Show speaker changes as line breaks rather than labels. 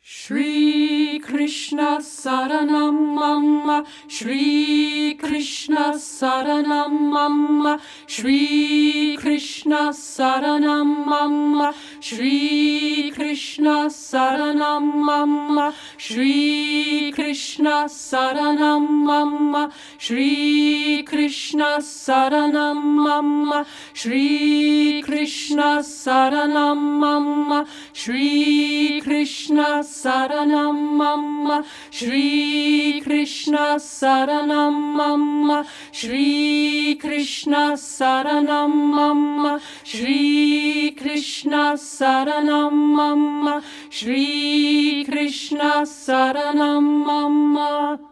Shri Krishna Saranam Mama, Shri Krishna Saranam Mama, Shri Krishna Saranam Mama, Shri Krishna Saranam Mama, Shri Krishna Saranam Mama, Shri Krishna Saranam Mama, Shri Krishna Saranam Mama, Shri Krishna Saranam Mama, Shri Krishna Saranam Mama, Shri Krishna Saranam Mama, Shri Krishna Saranam Mama, Shri Krishna Saranam Mama.